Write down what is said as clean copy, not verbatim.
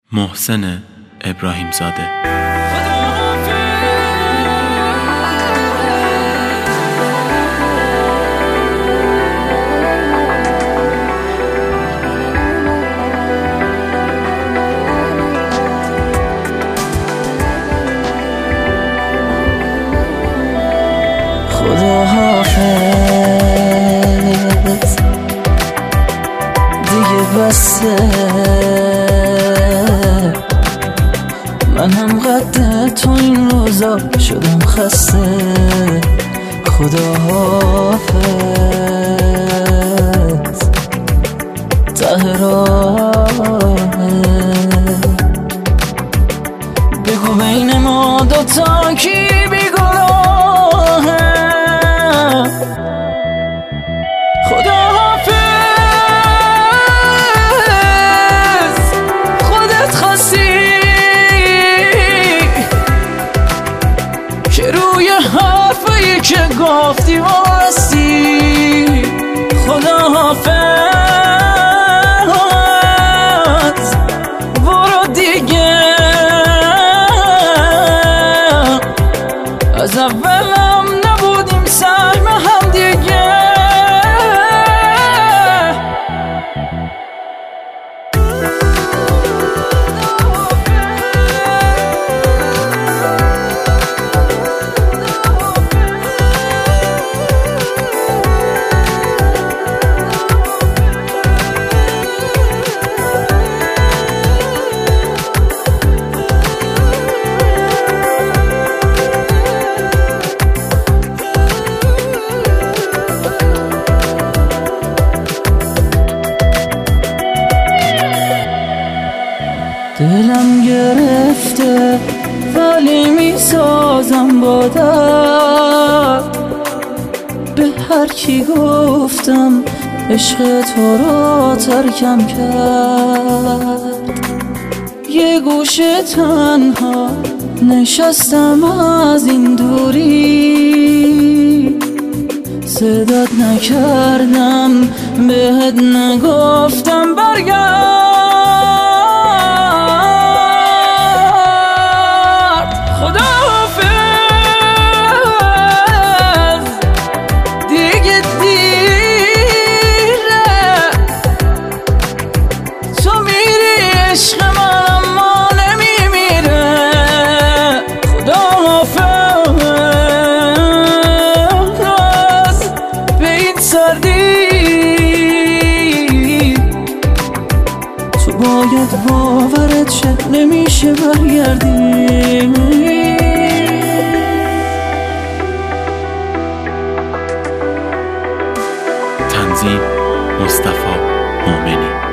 محسن ابراهیم زاده. خداحافظ دیگه بسه، من هم قد تو این روزا شدم خسته. خداحافظ ته راهه، بگو بین ما دوتا کی بیگناهه. خداحافظ خودت خواستی که روی حرفایی که گفتی واستی. خداحافظ برو دیگه، از اولم نبودیم سهم هم دیگه. دلم گرفته ولی میسازم با درد. به هر کی گفتم عشق تو را ترکم کرد. یه گوشه تنها نشستم از این دوری، صدات نکردم بهت نگفتم برگرد. تو باید باورت شه نمیشه برگردی. تنظیم مصطفی مومنی.